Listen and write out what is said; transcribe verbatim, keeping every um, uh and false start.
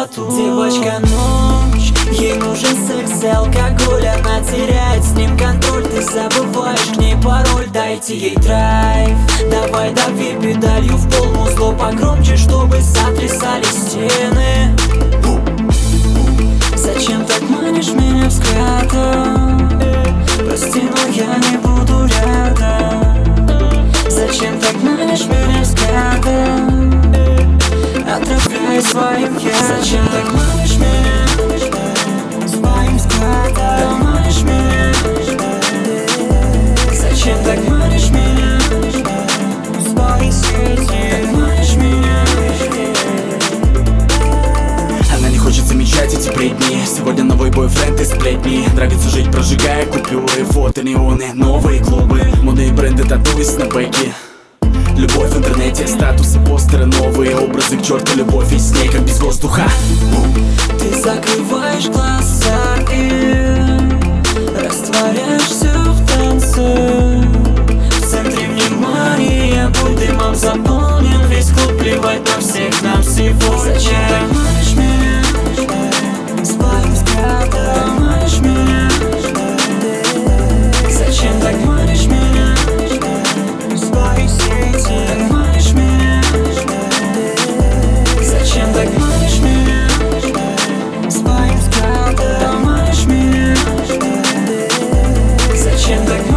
пустоту. Девочка ночь, ей нужен секс и алкоголь. Она теряет с ним контроль, ты забываешь к ней пароль. Дайте ей драйв, давай дави педалью в пол, музло погромче, чтобы сотрясали стены. Зачем так манишь меня взглядом? Прости, но я не буду рядом. Зачем так манишь меня взглядом? Отравляй своим ядом. Зачем так манишь меня своим взглядом? Манишь меня. Зачем так манишь меня свои сети? Так манишь меня. Она не хочет замечать эти бредни. Сегодня новый бойфренд и сплетни. Нравится жить, прожигая купюры, фото, неоны, новые клубы, модные бренды, тату и снэпбэки. Любовь в интернете, статусы, постеры, новые образы, к черту любовь и с ней, как без воздуха. Ты закрываешь глаза и растворяешься в танце. В центре внимания, будь дымом заполнен весь клуб. Плевать на всех нам сегодня. Зачем так манишь меня своим взглядом? Манишь меня. Зачем так манишь меня свои сети? Так манишь меня. Зачем так манишь меня своим взглядом? Манишь меня. Зачем так